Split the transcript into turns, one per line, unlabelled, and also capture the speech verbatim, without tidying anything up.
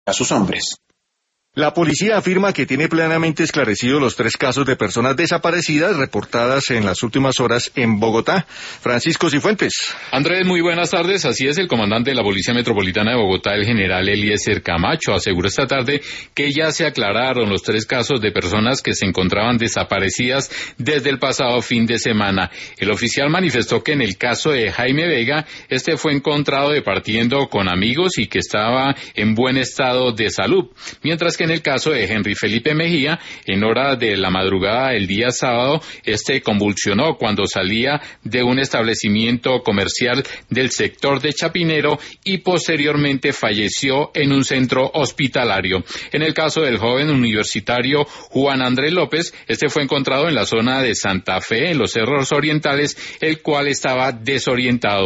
a sus hombres.
La policía afirma que tiene plenamente esclarecidos los tres casos de personas desaparecidas reportadas en las últimas horas en Bogotá. Francisco Cifuentes.
Andrés, muy buenas tardes. Así es, el comandante de la Policía Metropolitana de Bogotá, el general Eliezer Camacho, aseguró esta tarde que ya se aclararon los tres casos de personas que se encontraban desaparecidas desde el pasado fin de semana. El oficial manifestó que en el caso de Jaime Vega, este fue encontrado departiendo con amigos y que estaba en buen estado de salud, mientras que en el caso de Henry Felipe Mejía, en hora de la madrugada del día sábado, este convulsionó cuando salía de un establecimiento comercial del sector de Chapinero y posteriormente falleció en un centro hospitalario. En el caso del joven universitario Juan Andrés López, este fue encontrado en la zona de Santa Fe, en los Cerros Orientales, el cual estaba desorientado.